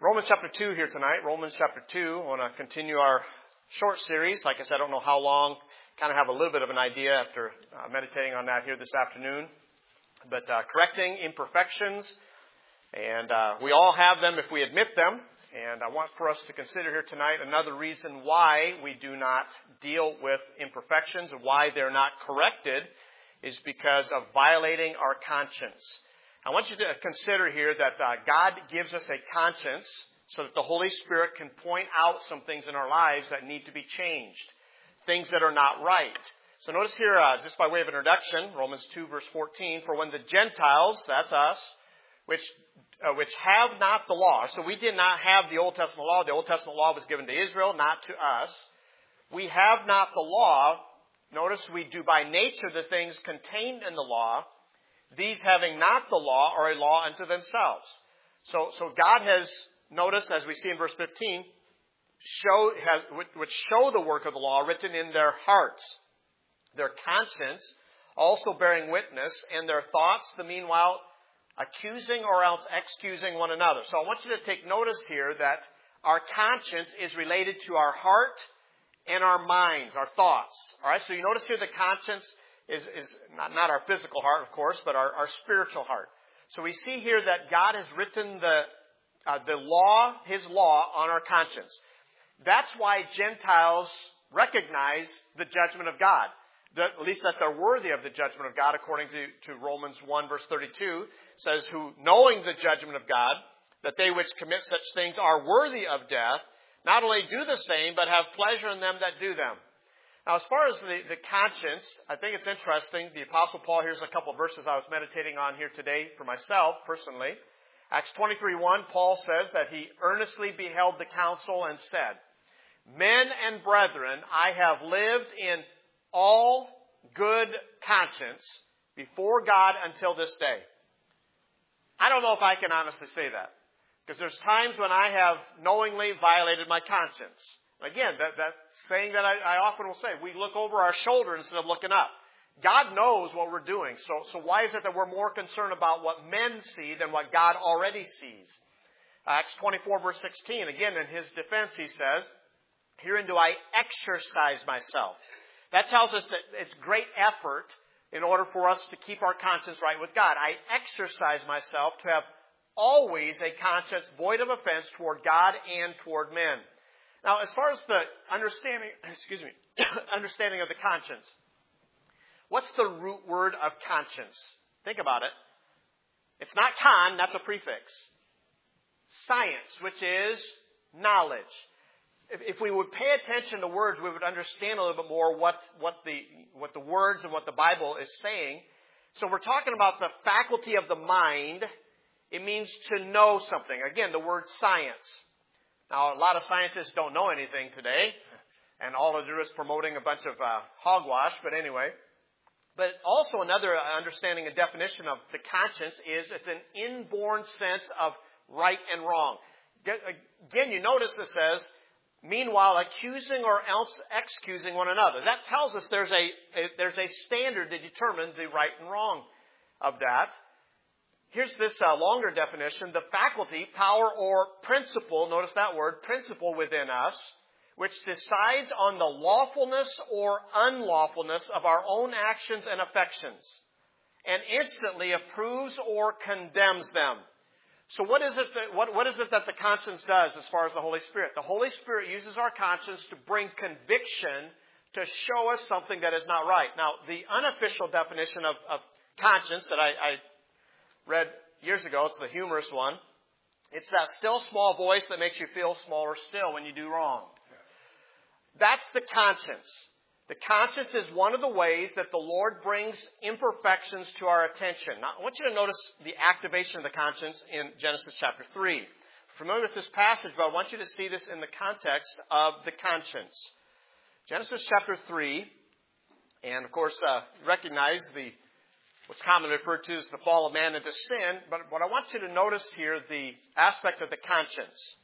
Romans chapter 2 here tonight. Romans chapter 2. I want to continue our short series. Like I said, I don't know how long. Kind of have a little bit of an idea after meditating on that here this afternoon. But correcting imperfections. And we all have them if we admit them. And I want for us to consider here tonight another reason why we do not deal with imperfections and why they're not corrected is because of violating our conscience. I want you to consider here that God gives us a conscience so that the Holy Spirit can point out some things in our lives that need to be changed, things that are not right. So notice here, just by way of introduction, Romans 2 verse 14, for when the Gentiles, that's us, which have not the law. So we did not have the Old Testament law. The Old Testament law was given to Israel, not to us. We have not the law. Notice we do by nature the things contained in the law. These having not the law are a law unto themselves. So God has, noticed, as we see in verse 15, which show the work of the law written in their hearts, their conscience also bearing witness, and their thoughts, the meanwhile, accusing or else excusing one another. So I want you to take notice here that our conscience is related to our heart and our minds, our thoughts. All right, so you notice here the conscience is not our physical heart, of course, but our spiritual heart. So we see here that God has written the law, His law, on our conscience. That's why Gentiles recognize the judgment of God. At least that they're worthy of the judgment of God, according to Romans 1 verse 32, says, who knowing the judgment of God, that they which commit such things are worthy of death, not only do the same, but have pleasure in them that do them. Now, as far as the conscience, I think it's interesting. The Apostle Paul, here's a couple of verses I was meditating on here today for myself, personally. Acts 23:1, Paul says that he earnestly beheld the council and said, men and brethren, I have lived in all good conscience before God until this day. I don't know if I can honestly say that. Because there's times when I have knowingly violated my conscience. Again, that saying that I often will say, we look over our shoulder instead of looking up. God knows what we're doing. So why is it that we're more concerned about what men see than what God already sees? Acts 24 verse 16, again in his defense he says, herein do I exercise myself. That tells us that it's great effort in order for us to keep our conscience right with God. I exercise myself to have always a conscience void of offense toward God and toward men. Now, as far as the understanding of the conscience, what's the root word of conscience? Think about it. It's not con, that's a prefix. Science, which is knowledge. If we would pay attention to words, we would understand a little bit more what the words and what the Bible is saying. So we're talking about the faculty of the mind. It means to know something. Again, the word science. Now, a lot of scientists don't know anything today, and all they do is promoting a bunch of hogwash, but anyway. But also another understanding and definition of the conscience is it's an inborn sense of right and wrong. Again, you notice it says, meanwhile, accusing or else excusing one another. That tells us there's a standard to determine the right and wrong of that. Here's this longer definition. The faculty, power, or principle, notice that word, principle within us, which decides on the lawfulness or unlawfulness of our own actions and affections, and instantly approves or condemns them. So what is it that the conscience does as far as the Holy Spirit? The Holy Spirit uses our conscience to bring conviction to show us something that is not right. Now, the unofficial definition of conscience that I read years ago, it's the humorous one. It's that still small voice that makes you feel smaller still when you do wrong. That's the conscience. The conscience is one of the ways that the Lord brings imperfections to our attention. Now, I want you to notice the activation of the conscience in Genesis chapter 3. I'm familiar with this passage, but I want you to see this in the context of the conscience. Genesis chapter 3, and of course, recognize what's commonly referred to as the fall of man into sin. But what I want you to notice here, the aspect of the conscience.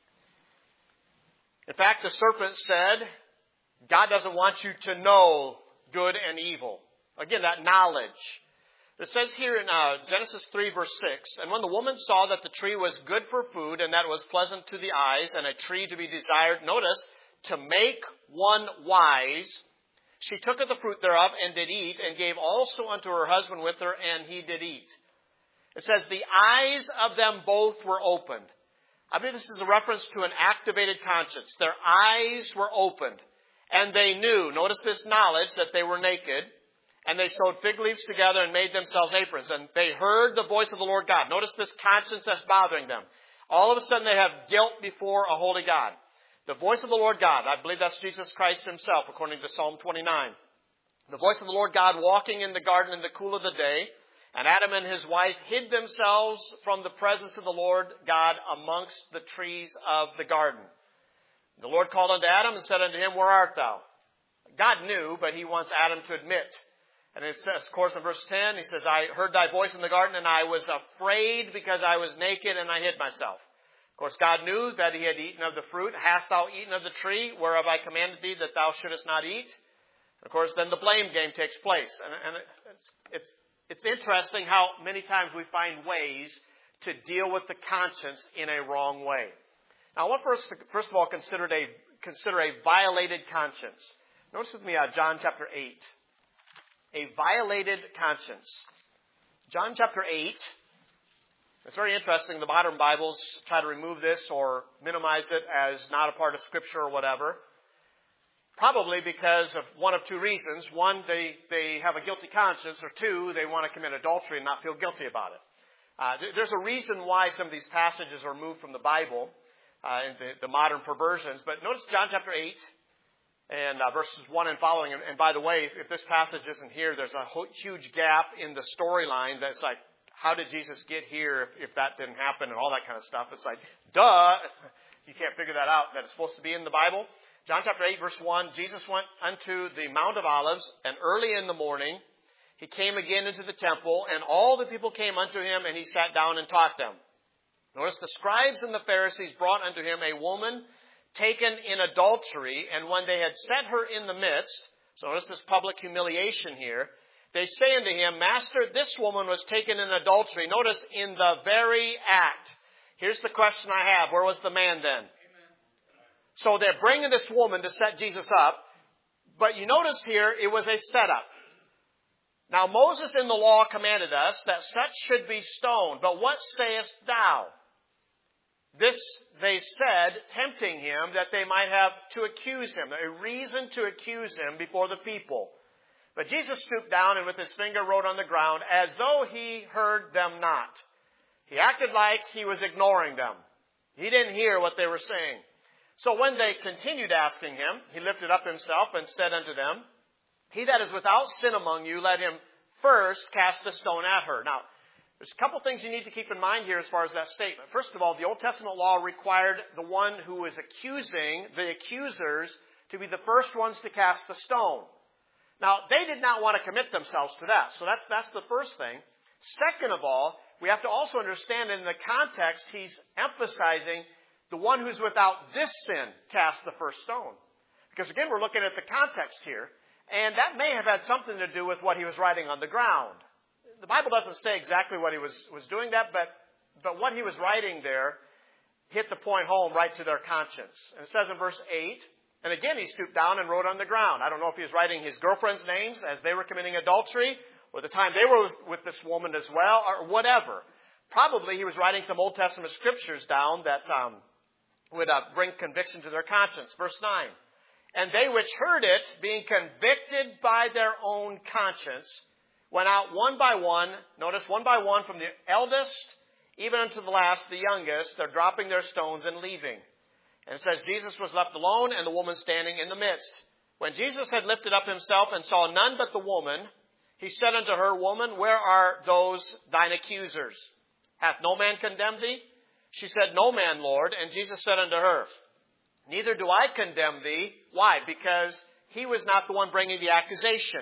In fact, the serpent said, God doesn't want you to know good and evil. Again, that knowledge. It says here in Genesis 3, verse 6, "And when the woman saw that the tree was good for food, and that it was pleasant to the eyes, and a tree to be desired," notice, "to make one wise, she took of the fruit thereof, and did eat, and gave also unto her husband with her, and he did eat." It says, "The eyes of them both were opened." I believe this is a reference to an activated conscience. Their eyes were opened, and they knew, notice this knowledge, that they were naked. And they sewed fig leaves together and made themselves aprons. And they heard the voice of the Lord God. Notice this conscience that's bothering them. All of a sudden they have guilt before a holy God. The voice of the Lord God. I believe that's Jesus Christ himself, according to Psalm 29. The voice of the Lord God walking in the garden in the cool of the day. And Adam and his wife hid themselves from the presence of the Lord God amongst the trees of the garden. The Lord called unto Adam and said unto him, "Where art thou?" God knew, but he wants Adam to admit. And it says, of course, in verse 10, he says, "I heard thy voice in the garden, and I was afraid because I was naked, and I hid myself." Of course, God knew that he had eaten of the fruit. "Hast thou eaten of the tree whereof I commanded thee that thou shouldest not eat?" Of course, then the blame game takes place. And it's interesting how many times we find ways to deal with the conscience in a wrong way. Now, I want first of all consider a violated conscience. Notice with me John chapter 8. A violated conscience. John chapter 8. It's very interesting. The modern Bibles try to remove this or minimize it as not a part of Scripture or whatever. Probably because of one of two reasons. One, they have a guilty conscience. Or two, they want to commit adultery and not feel guilty about it. There's a reason why some of these passages are removed from the Bible, the modern perversions. But notice John chapter 8. And verses 1 and following. And by the way, if this passage isn't here, there's a huge gap in the storyline that's like, how did Jesus get here if that didn't happen and all that kind of stuff? It's like, duh! You can't figure that out, that it's supposed to be in the Bible. John chapter 8, verse 1, "Jesus went unto the Mount of Olives, and early in the morning he came again into the temple, and all the people came unto him, and he sat down and taught them. Notice the scribes and the Pharisees brought unto him a woman taken in adultery, and when they had set her in the midst," so notice this public humiliation here, "they say unto him, Master, this woman was taken in adultery." Notice, in the very act. Here's the question I have. Where was the man then? Amen. So they're bringing this woman to set Jesus up, but you notice here, it was a setup. Now Moses in the law commanded us that such should be stoned, but what sayest thou? This they said, tempting him, that they might have to accuse him, a reason to accuse him before the people. But Jesus stooped down and with his finger wrote on the ground, as though he heard them not. He acted like he was ignoring them. He didn't hear what they were saying. So when they continued asking him, he lifted up himself and said unto them, "He that is without sin among you, let him first cast the stone at her." Now, there's a couple things you need to keep in mind here as far as that statement. First of all, the Old Testament law required the one who was accusing, the accusers, to be the first ones to cast the stone. Now, they did not want to commit themselves to that. So that's the first thing. Second of all, we have to also understand in the context, he's emphasizing the one who's without this sin cast the first stone. Because again, we're looking at the context here. And that may have had something to do with what he was writing on the ground. The Bible doesn't say exactly what he was doing that, but what he was writing there hit the point home right to their conscience. And it says in verse 8, "And again he stooped down and wrote on the ground." I don't know if he was writing his girlfriend's names as they were committing adultery, or the time they were with this woman as well, or whatever. Probably he was writing some Old Testament scriptures down that would bring conviction to their conscience. Verse 9, "And they which heard it, being convicted by their own conscience, went out one by one," notice one by one, "from the eldest even unto the last, the youngest, they're dropping their stones and leaving." And it says, "Jesus was left alone, and the woman standing in the midst. When Jesus had lifted up himself and saw none but the woman, he said unto her, Woman, where are those thine accusers? Hath no man condemned thee? She said, No man, Lord. And Jesus said unto her, Neither do I condemn thee." Why? Because he was not the one bringing the accusation.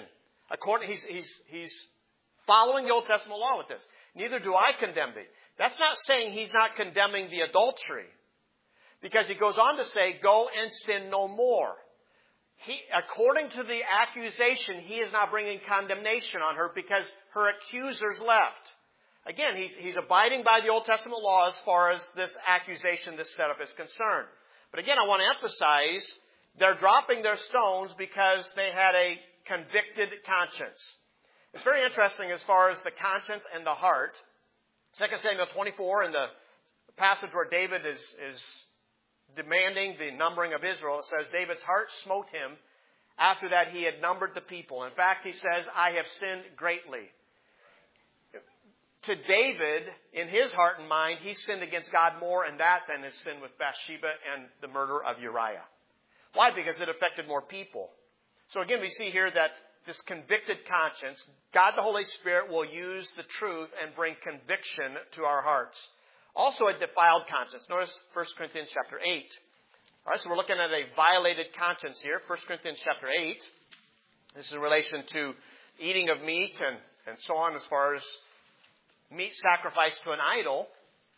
He's following the Old Testament law with this. "Neither do I condemn thee." That's not saying he's not condemning the adultery. Because he goes on to say, "Go and sin no more." according to the accusation, he is now bringing condemnation on her because her accusers left. Again, he's abiding by the Old Testament law as far as this accusation, this setup is concerned. But again, I want to emphasize, they're dropping their stones because they had a convicted conscience. It's very interesting as far as the conscience and the heart. 2 Samuel 24, in the passage where David is demanding the numbering of Israel, it says, David's heart smote him after that he had numbered the people. In fact, he says, I have sinned greatly. To David, in his heart and mind, he sinned against God more in that than his sin with Bathsheba and the murder of Uriah. Why? Because it affected more people. So again, we see here that this convicted conscience, God the Holy Spirit will use the truth and bring conviction to our hearts. Also a defiled conscience. Notice 1 Corinthians chapter 8. All right, so we're looking at a violated conscience here. 1 Corinthians chapter 8. This is in relation to eating of meat and so on as far as meat sacrificed to an idol.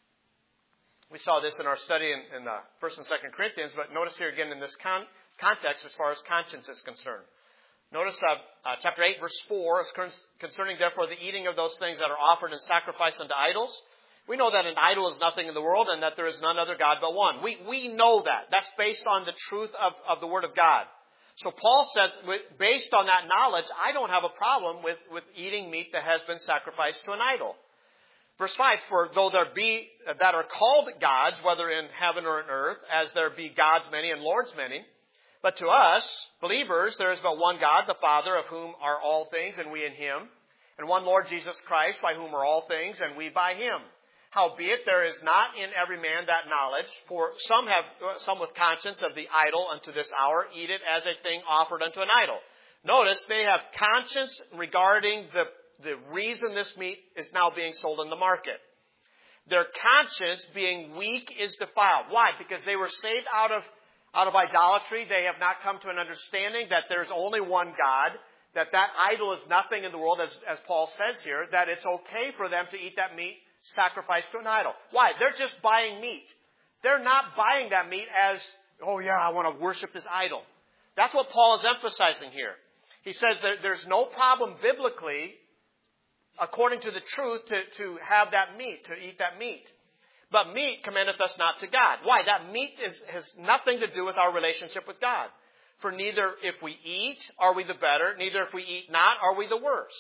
We saw this in our study in 1 and 2 Corinthians, but notice here again in this context as far as conscience is concerned. Notice chapter 8, verse 4, is concerning therefore the eating of those things that are offered in sacrifice unto idols. We know that an idol is nothing in the world and that there is none other God but one. We know that. That's based on the truth of the Word of God. So Paul says, based on that knowledge, I don't have a problem with eating meat that has been sacrificed to an idol. Verse 5, for though there be that are called gods, whether in heaven or in earth, as there be gods many and lords many, but to us, believers, there is but one God, the Father, of whom are all things, and we in Him, and one Lord Jesus Christ, by whom are all things, and we by Him. Howbeit, there is not in every man that knowledge, for some with conscience of the idol unto this hour eat it as a thing offered unto an idol. Notice, they have conscience regarding the reason this meat is now being sold in the market. Their conscience, being weak, is defiled. Why? Because they were saved out of idolatry. They have not come to an understanding that there's only one God, that idol is nothing in the world, as Paul says here, that it's okay for them to eat that meat sacrificed to an idol. Why? They're just buying meat. They're not buying that meat as, oh yeah, I want to worship this idol. That's what Paul is emphasizing here. He says that there's no problem biblically, according to the truth, to have that meat, to eat that meat. But meat commendeth us not to God. Why? That meat has nothing to do with our relationship with God. For neither if we eat are we the better, neither if we eat not are we the worse.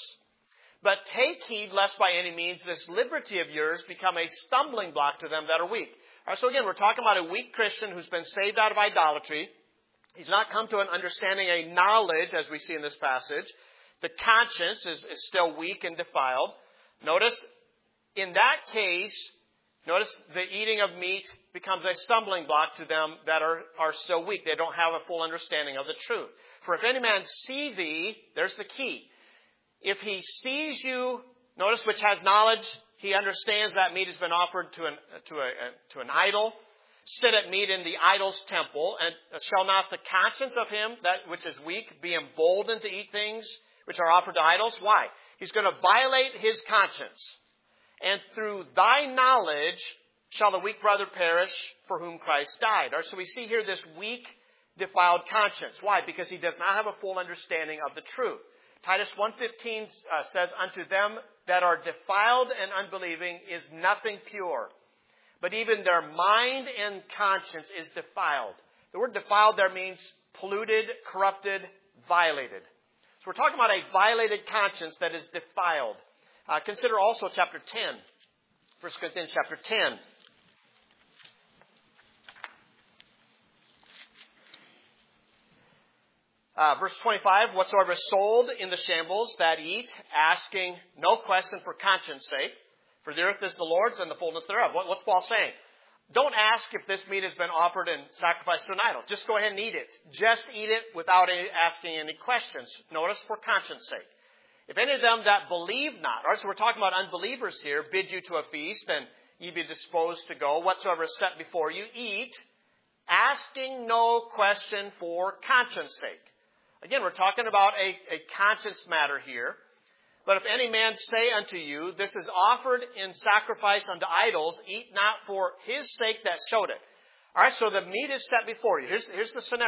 But take heed lest by any means this liberty of yours become a stumbling block to them that are weak. All right, so again, we're talking about a weak Christian who's been saved out of idolatry. He's not come to an understanding, a knowledge, as we see in this passage. The conscience is still weak and defiled. Notice, in that case, the eating of meat becomes a stumbling block to them that are still weak. They don't have a full understanding of the truth. For if any man see thee, there's the key. If he sees you, notice which has knowledge, he understands that meat has been offered to an idol. Sit at meat in the idol's temple, and shall not the conscience of him that which is weak be emboldened to eat things which are offered to idols? Why? He's going to violate his conscience. And through thy knowledge shall the weak brother perish for whom Christ died. So we see here this weak, defiled conscience. Why? Because he does not have a full understanding of the truth. Titus 1:15 says, unto them that are defiled and unbelieving is nothing pure, but even their mind and conscience is defiled. The word defiled there means polluted, corrupted, violated. So we're talking about a violated conscience that is defiled. Consider also chapter 10, 1 Corinthians chapter 10. Verse 25, whatsoever is sold in the shambles that eat, asking no question for conscience sake, for the earth is the Lord's and the fullness thereof. What's Paul saying? Don't ask if this meat has been offered and sacrificed to an idol. Just go ahead and eat it. Just eat it without asking any questions. Notice, for conscience sake. If any of them that believe not, all right, so we're talking about unbelievers here, bid you to a feast, and ye be disposed to go, whatsoever is set before you, eat, asking no question for conscience sake. Again, we're talking about a conscience matter here. But if any man say unto you, this is offered in sacrifice unto idols, eat not for his sake that showed it. All right, so the meat is set before you. Here's the scenario.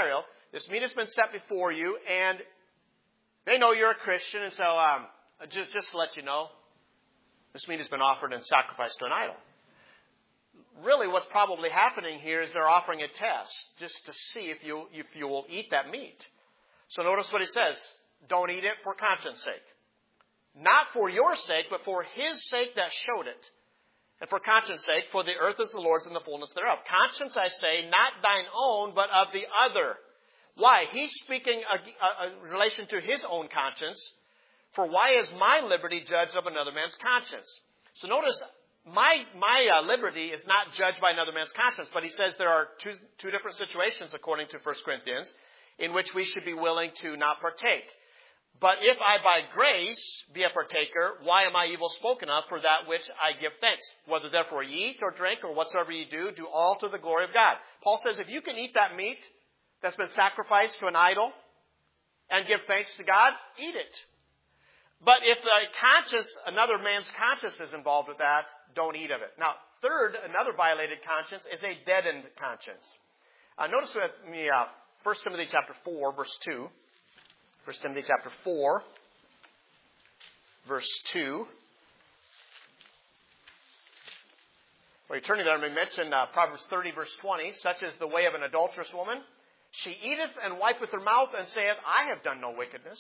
this meat has been set before you, and they know you're a Christian, and so just to let you know, this meat has been offered and sacrificed to an idol. Really, what's probably happening here is they're offering a test just to see if you will eat that meat. So notice what he says. Don't eat it for conscience sake. Not for your sake, but for his sake that showed it. And for conscience sake, for the earth is the Lord's and the fullness thereof. Conscience, I say, not thine own, but of the other. Why? He's speaking in relation to his own conscience. For why is my liberty judged of another man's conscience? So notice, my liberty is not judged by another man's conscience. But he says there are two different situations, according to 1 Corinthians, in which we should be willing to not partake. But if I by grace be a partaker, why am I evil spoken of for that which I give thanks? Whether therefore ye eat or drink or whatsoever ye do all to the glory of God. Paul says if you can eat that meat that's been sacrificed to an idol and give thanks to God, eat it. But if another man's conscience is involved with that, don't eat of it. Now, third, another violated conscience is a deadened conscience. Notice with me 1 Timothy chapter 4, verse 2. 1 Timothy chapter 4, verse 2. Well, you're turning there, let me mention Proverbs 30, verse 20. Such is the way of an adulterous woman. She eateth and wipeth her mouth and saith, I have done no wickedness.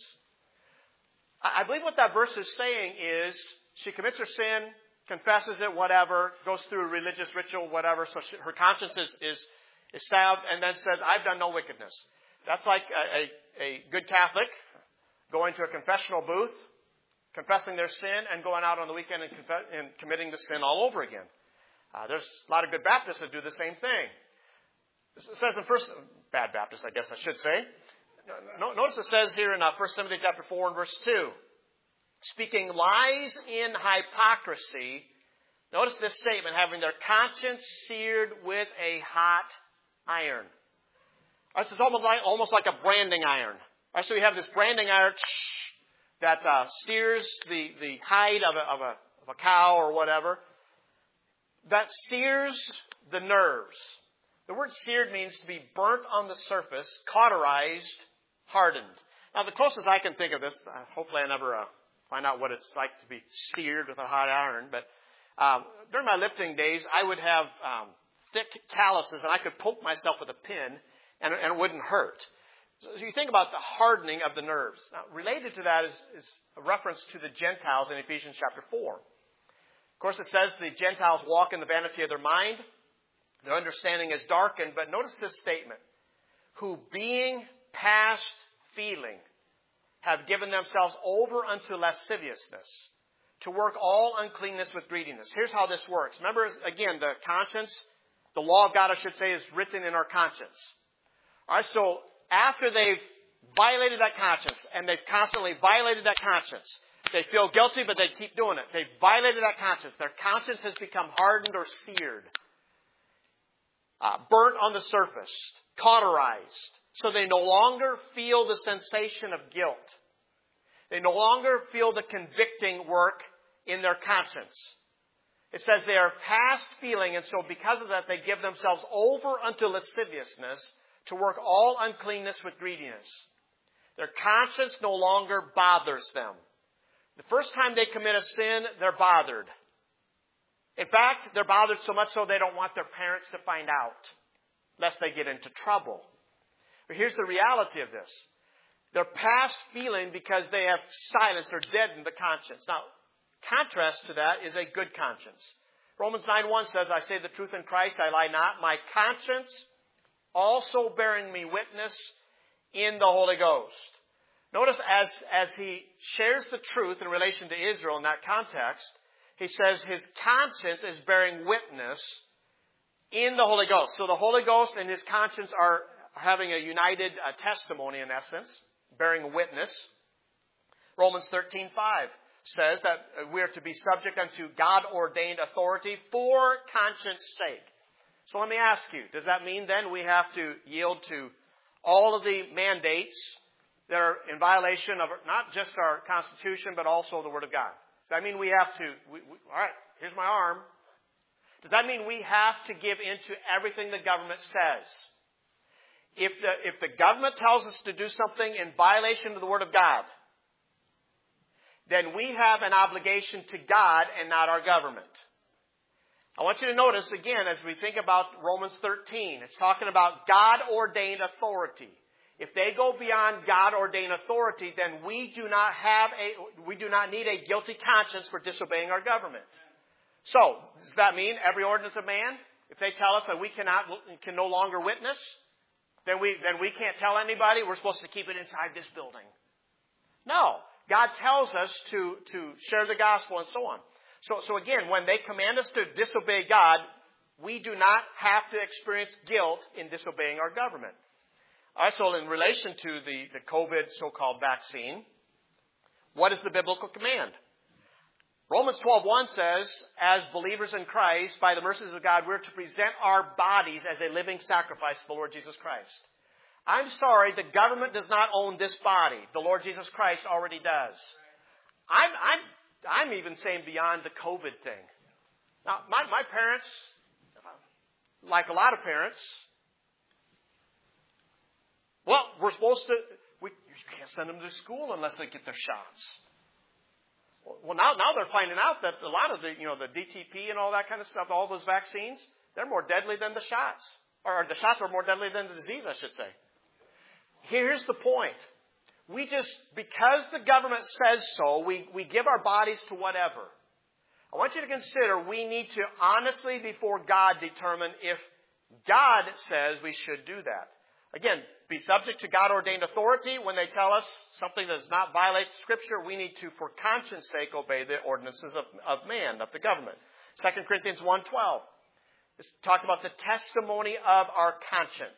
I believe what that verse is saying is she commits her sin, confesses it, whatever, goes through a religious ritual, whatever, so her conscience is salved, and then says, I've done no wickedness. That's like a good Catholic going to a confessional booth, confessing their sin, and going out on the weekend and committing the sin all over again. There's a lot of good Baptists that do the same thing. It says in bad Baptists, I guess I should say. Notice it says here in 1 Timothy chapter 4 and verse 2, speaking lies in hypocrisy. Notice this statement, having their conscience seared with a hot iron. This is almost like a branding iron. So you have this branding iron that sears the hide of a cow or whatever. That sears the nerves. The word seared means to be burnt on the surface, cauterized, hardened. Now, the closest I can think of this, hopefully I never find out what it's like to be seared with a hot iron, but during my lifting days, I would have thick calluses, and I could poke myself with a pin, and it wouldn't hurt. So you think about the hardening of the nerves. Now, related to that is a reference to the Gentiles in Ephesians chapter 4. Of course, it says the Gentiles walk in the vanity of their mind. Their understanding is darkened. But notice this statement. Who being past feeling have given themselves over unto lasciviousness to work all uncleanness with greediness. Here's how this works. Remember, again, the conscience, the law of God, I should say, is written in our conscience. All right, so after they've violated that conscience, and they've constantly violated that conscience, they feel guilty, but they keep doing it. They've violated that conscience. Their conscience has become hardened or seared, burnt on the surface, cauterized. So they no longer feel the sensation of guilt. They no longer feel the convicting work in their conscience. It says they are past feeling, and so because of that, they give themselves over unto lasciviousness to work all uncleanness with greediness. Their conscience no longer bothers them. The first time they commit a sin, they're bothered. In fact, they're bothered so much so they don't want their parents to find out, lest they get into trouble. But here's the reality of this. They're past feeling because they have silenced or deadened the conscience. Now, contrast to that is a good conscience. Romans 9:1 says, I say the truth in Christ, I lie not. My conscience also bearing me witness in the Holy Ghost. Notice as he shares the truth in relation to Israel in that context, he says his conscience is bearing witness in the Holy Ghost. So the Holy Ghost and his conscience are having a united testimony in essence, bearing witness. Romans 13:5 says that we are to be subject unto God-ordained authority for conscience sake. So let me ask you, does that mean then we have to yield to all of the mandates that are in violation of not just our Constitution, but also the Word of God? Does that mean we have to, all right, here's my arm. Does that mean we have to give in to everything the government says? If the government tells us to do something in violation of the Word of God, then we have an obligation to God and not our government. I want you to notice, again, as we think about Romans 13, it's talking about God-ordained authority. If they go beyond God-ordained authority, then we do not need a guilty conscience for disobeying our government. So, does that mean every ordinance of man, if they tell us that we can no longer witness, then we can't tell anybody, we're supposed to keep it inside this building? No. God tells us to share the gospel and so on. So again, when they command us to disobey God, we do not have to experience guilt in disobeying our government. Also, in relation to the COVID so-called vaccine, what is the biblical command? Romans 12:1 says, as believers in Christ, by the mercies of God, we're to present our bodies as a living sacrifice to the Lord Jesus Christ. I'm sorry, the government does not own this body. The Lord Jesus Christ already does. I'm even saying beyond the COVID thing. Now, my parents, like a lot of parents, well, we can't send them to school unless they get their shots. Well, now they're finding out that a lot of the DTP and all that kind of stuff, all those vaccines, they're more deadly than the shots. Or the shots are more deadly than the disease, I should say. Here's the point. Because the government says so, we give our bodies to whatever. I want you to consider we need to honestly before God determine if God says we should do that. Again, be subject to God-ordained authority. When they tell us something that does not violate Scripture, we need to, for conscience sake, obey the ordinances of man, of the government. 2 Corinthians 1:12. This talks about the testimony of our conscience.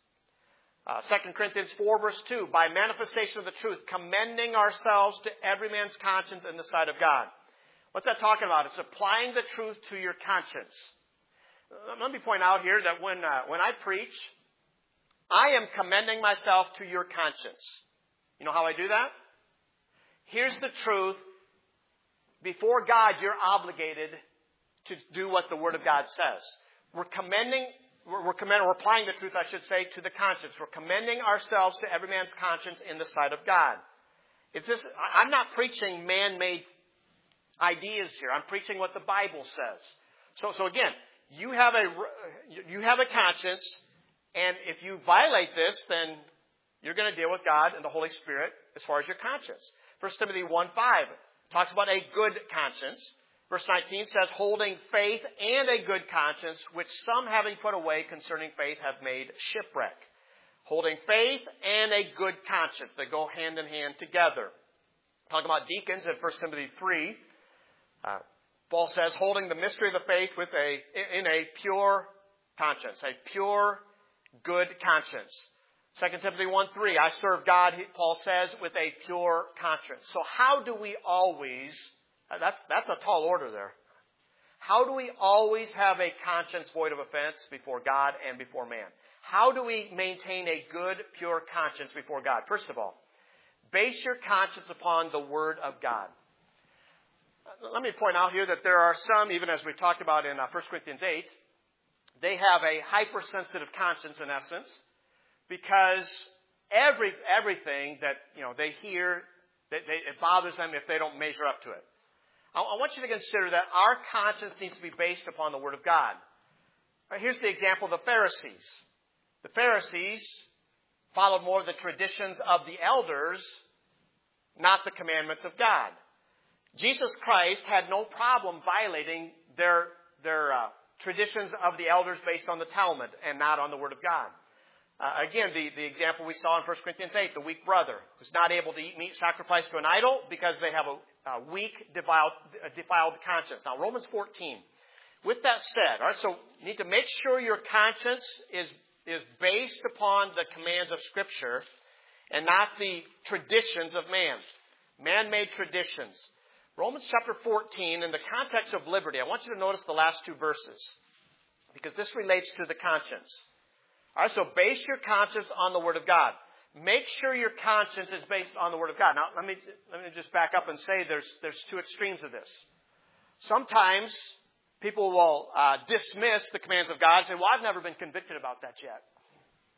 2 Corinthians 4, verse 2, by manifestation of the truth, commending ourselves to every man's conscience in the sight of God. What's that talking about? It's applying the truth to your conscience. Let me point out here that when I preach, I am commending myself to your conscience. You know how I do that? Here's the truth. Before God, you're obligated to do what the Word of God says. We're applying the truth, I should say, to the conscience. We're commending ourselves to every man's conscience in the sight of God. I'm not preaching man-made ideas here. I'm preaching what the Bible says. So again, you have a conscience, and if you violate this, then you're going to deal with God and the Holy Spirit as far as your conscience. 1 Timothy 1:5 talks about a good conscience. Verse 19 says, holding faith and a good conscience, which some having put away concerning faith have made shipwreck. Holding faith and a good conscience. They go hand in hand together. Talking about deacons in 1 Timothy 3, Paul says, holding the mystery of the faith in a pure conscience. A pure, good conscience. 2 Timothy 1:3, I serve God, Paul says, with a pure conscience. So how do we always... That's a tall order there. How do we always have a conscience void of offense before God and before man? How do we maintain a good, pure conscience before God? First of all, base your conscience upon the Word of God. Let me point out here that there are some, even as we talked about in 1 Corinthians 8, they have a hypersensitive conscience in essence because everything that they hear, it bothers them if they don't measure up to it. I want you to consider that our conscience needs to be based upon the Word of God. Here's the example of the Pharisees. The Pharisees followed more of the traditions of the elders, not the commandments of God. Jesus Christ had no problem violating their traditions of the elders based on the Talmud and not on the Word of God. Again, the example we saw in 1 Corinthians 8, the weak brother who's not able to eat meat sacrificed to an idol because they have a weak, defiled conscience. Now, Romans 14. With that said, all right, so you need to make sure your conscience is based upon the commands of Scripture and not the traditions of man. Man-made traditions. Romans chapter 14, in the context of liberty, I want you to notice the last two verses because this relates to the conscience. All right, so base your conscience on the Word of God. Make sure your conscience is based on the Word of God. Now, let me just back up and say there's two extremes of this. Sometimes people will dismiss the commands of God and say, well, I've never been convicted about that yet.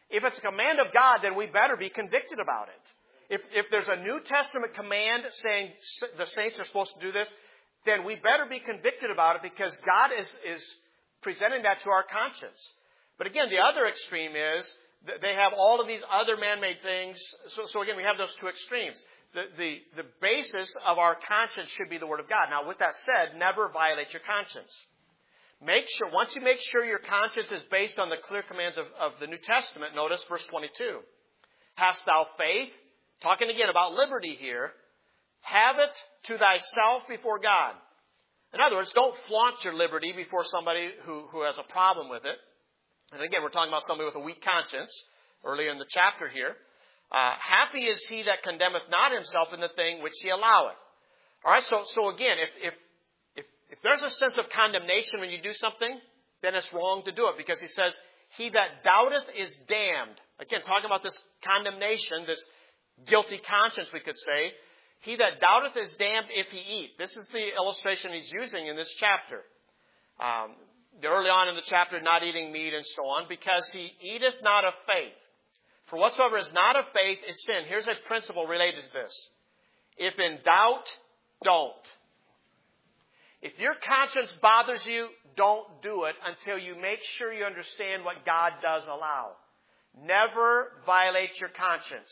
If it's a command of God, then we better be convicted about it. If there's a New Testament command saying the saints are supposed to do this, then we better be convicted about it because God is presenting that to our conscience. But again, the other extreme is that they have all of these other man-made things. So again, we have those two extremes. The basis of our conscience should be the Word of God. Now, with that said, never violate your conscience. Once you make sure your conscience is based on the clear commands of the New Testament, notice verse 22. Hast thou faith? Talking again about liberty here. Have it to thyself before God. In other words, don't flaunt your liberty before somebody who has a problem with it. And again, we're talking about somebody with a weak conscience earlier in the chapter here. Happy is he that condemneth not himself in the thing which he alloweth. All right, so again, if there's a sense of condemnation when you do something, then it's wrong to do it because he says, he that doubteth is damned. Again, talking about this condemnation, this guilty conscience, we could say. He that doubteth is damned if he eat. This is the illustration he's using in this chapter. Early on in the chapter, not eating meat and so on, because he eateth not of faith. For whatsoever is not of faith is sin. Here's a principle related to this. If in doubt, don't. If your conscience bothers you, don't do it until you make sure you understand what God does allow. Never violate your conscience.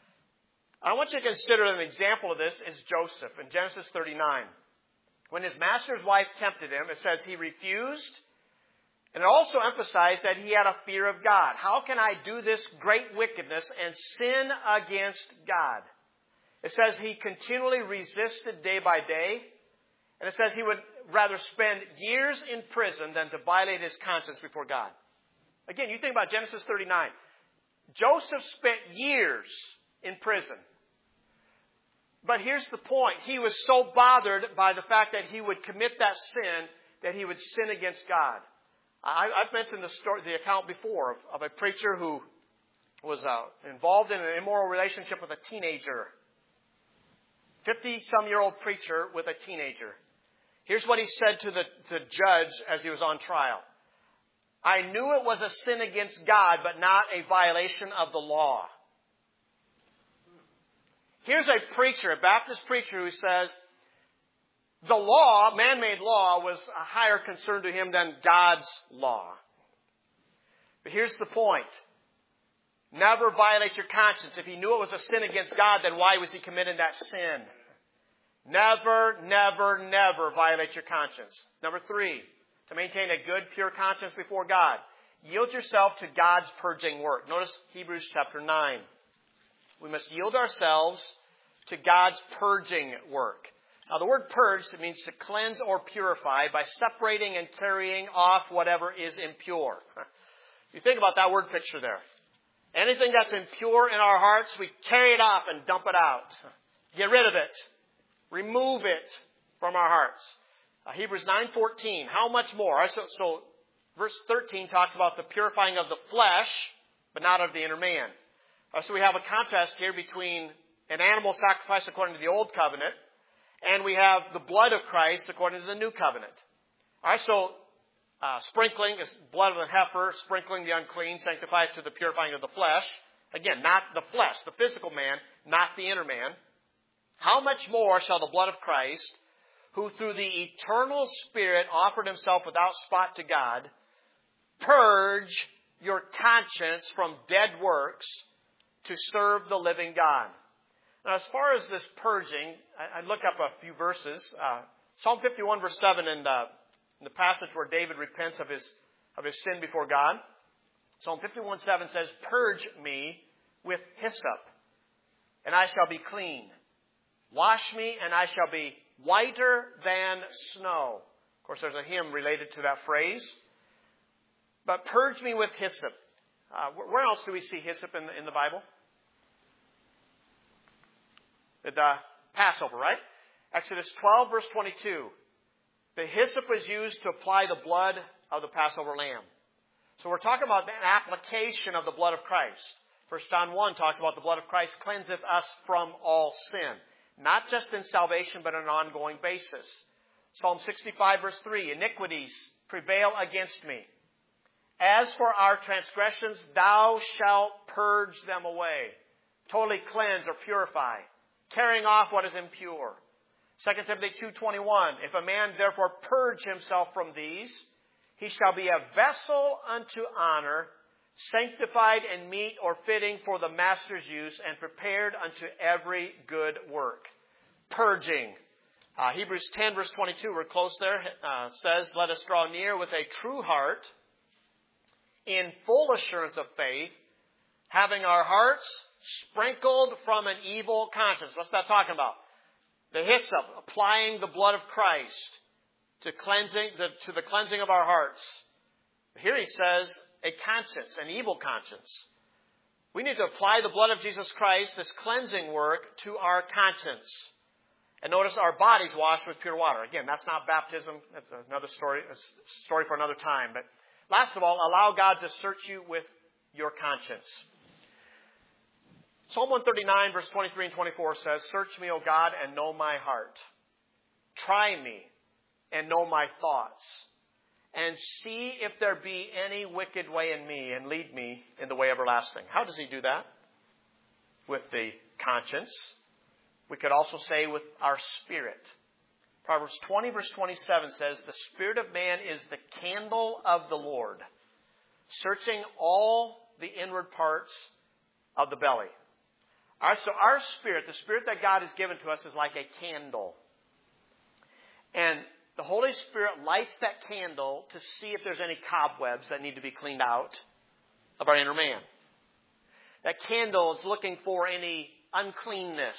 I want you to consider an example of this is Joseph in Genesis 39. When his master's wife tempted him, it says he refused. And it also emphasized that he had a fear of God. How can I do this great wickedness and sin against God? It says he continually resisted day by day. And it says he would rather spend years in prison than to violate his conscience before God. Again, you think about Genesis 39. Joseph spent years in prison. But here's the point. He was so bothered by the fact that he would commit that sin that he would sin against God. I've mentioned the account before of a preacher who was involved in an immoral relationship with a teenager. 50-some-year-old preacher with a teenager. Here's what he said to the judge as he was on trial. I knew it was a sin against God, but not a violation of the law. Here's a preacher, a Baptist preacher, who says the law, man-made law, was a higher concern to him than God's law. But here's the point. Never violate your conscience. If he knew it was a sin against God, then why was he committing that sin? Never, never, never violate your conscience. Number 3, to maintain a good, pure conscience before God, yield yourself to God's purging work. Notice Hebrews chapter 9. We must yield ourselves to God's purging work. Now, the word purge, it means to cleanse or purify by separating and carrying off whatever is impure. You think about that word picture there. Anything that's impure in our hearts, we carry it off and dump it out. Get rid of it. Remove it from our hearts. Hebrews 9:14. How much more? So verse 13 talks about the purifying of the flesh, but not of the inner man. So we have a contrast here between an animal sacrifice according to the old covenant, and we have the blood of Christ according to the new covenant. All right, so sprinkling is blood of the heifer, sprinkling the unclean, sanctifies to the purifying of the flesh. Again, not the flesh, the physical man, not the inner man. How much more shall the blood of Christ, who through the eternal Spirit offered himself without spot to God, purge your conscience from dead works to serve the living God. Now, as far as this purging, I look up a few verses. Psalm 51, verse 7, in the passage where David repents of his sin before God. Psalm 51:7 says, "Purge me with hyssop, and I shall be clean. Wash me, and I shall be whiter than snow." Of course, there's a hymn related to that phrase. But purge me with hyssop. Where else do we see hyssop in the Bible? The Passover, right? Exodus 12, verse 22. The hyssop was used to apply the blood of the Passover lamb. So we're talking about an application of the blood of Christ. 1 John 1 talks about the blood of Christ cleanseth us from all sin. Not just in salvation, but on an ongoing basis. Psalm 65, verse 3. Iniquities prevail against me, As for our transgressions, thou shalt purge them away. Totally cleanse or purify. Carrying off what is impure. 2 Timothy 2:21, if a man therefore purge himself from these, he shall be a vessel unto honor, sanctified and meet or fitting for the master's use, and prepared unto every good work. Purging. Hebrews 10 verse 22, we're close there, says, let us draw near with a true heart, in full assurance of faith, having our hearts sprinkled from an evil conscience. What's that talking about? The hyssop, applying the blood of Christ to the cleansing of our hearts. Here he says, a conscience, an evil conscience. We need to apply the blood of Jesus Christ, this cleansing work, to our conscience. And notice our bodies washed with pure water. Again, that's not baptism. That's another story, a story for another time. But last of all, allow God to search you with your conscience. Psalm 139, verse 23 and 24 says, search me, O God, and know my heart. Try me and know my thoughts. And see if there be any wicked way in me, and lead me in the way everlasting. How does he do that? With the conscience. We could also say with our spirit. Proverbs 20, verse 27 says, the spirit of man is the candle of the Lord, searching all the inward parts of the belly. So our spirit, the spirit that God has given to us, is like a candle. And the Holy Spirit lights that candle to see if there's any cobwebs that need to be cleaned out of our inner man. That candle is looking for any uncleanness.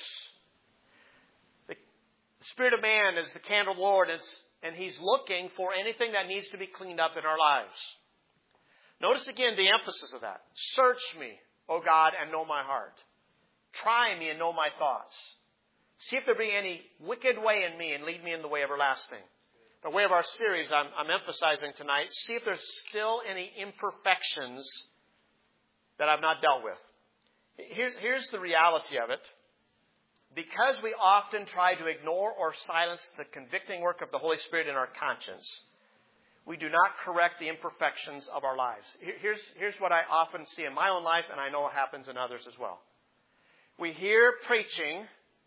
The Spirit of man is the candle of the Lord, and He's looking for anything that needs to be cleaned up in our lives. Notice again the emphasis of that. Search me, O God, and know my heart. Try me and know my thoughts. See if there be any wicked way in me, and lead me in the way everlasting. By way of our series, I'm emphasizing tonight, see if there's still any imperfections that I've not dealt with. Here's the reality of it. Because we often try to ignore or silence the convicting work of the Holy Spirit in our conscience, we do not correct the imperfections of our lives. Here's what I often see in my own life, and I know it happens in others as well. We hear preaching,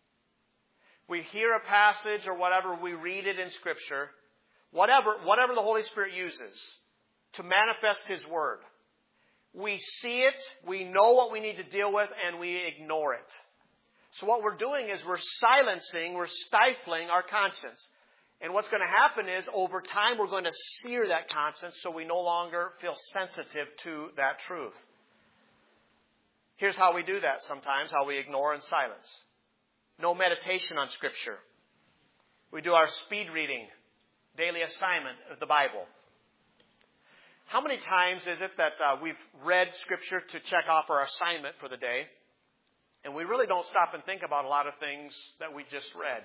we hear a passage or whatever, we read it in Scripture, whatever the Holy Spirit uses to manifest His Word. We see it, we know what we need to deal with, and we ignore it. So what we're doing is we're stifling our conscience. And what's going to happen is, over time, we're going to sear that conscience so we no longer feel sensitive to that truth. Here's how we do that sometimes, how we ignore and silence. No meditation on Scripture. We do our speed reading, daily assignment of the Bible. How many times is it that we've read Scripture to check off our assignment for the day, and we really don't stop and think about a lot of things that we just read?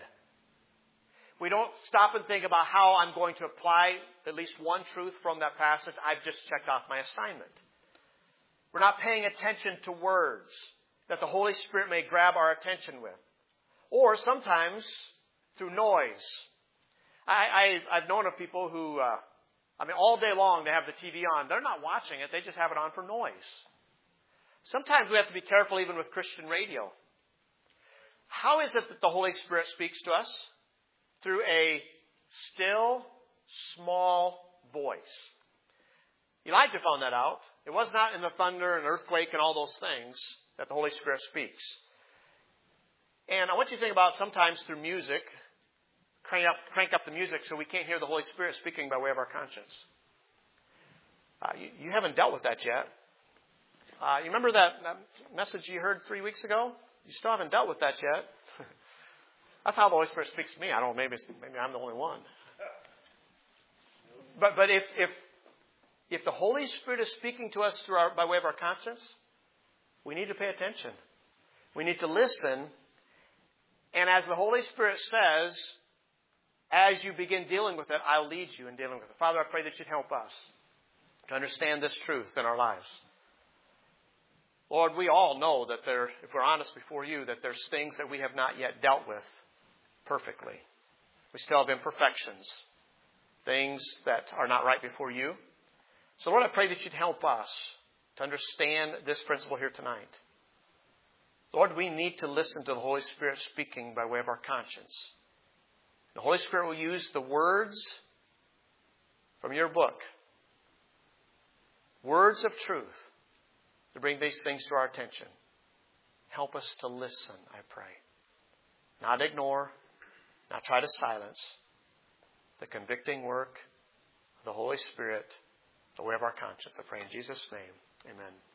We don't stop and think about how I'm going to apply at least one truth from that passage. I've just checked off my assignment. We're not paying attention to words that the Holy Spirit may grab our attention with. Or sometimes through noise. I've known of people who, all day long they have the TV on. They're not watching it. They just have it on for noise. Sometimes we have to be careful even with Christian radio. How is it that the Holy Spirit speaks to us? Through a still, small voice. Elijah found that out. It was not in the thunder and earthquake and all those things that the Holy Spirit speaks. And I want you to think about sometimes through music, crank up the music so we can't hear the Holy Spirit speaking by way of our conscience. You haven't dealt with that yet. You remember that message you heard 3 weeks ago? You still haven't dealt with that yet. That's how the Holy Spirit speaks to me. I don't know, maybe I'm the only one. But if the Holy Spirit is speaking to us by way of our conscience, we need to pay attention. We need to listen. And as the Holy Spirit says, as you begin dealing with it, I'll lead you in dealing with it. Father, I pray that you'd help us to understand this truth in our lives. Lord, we all know that if we're honest before you, that there's things that we have not yet dealt with perfectly. We still have imperfections, things that are not right before you. So Lord, I pray that you'd help us to understand this principle here tonight. Lord, we need to listen to the Holy Spirit speaking by way of our conscience. The Holy Spirit will use the words from your book, words of truth, to bring these things to our attention. Help us to listen, I pray. Not ignore, not try to silence the convicting work of the Holy Spirit, the way of our conscience. I pray in Jesus' name. Amen.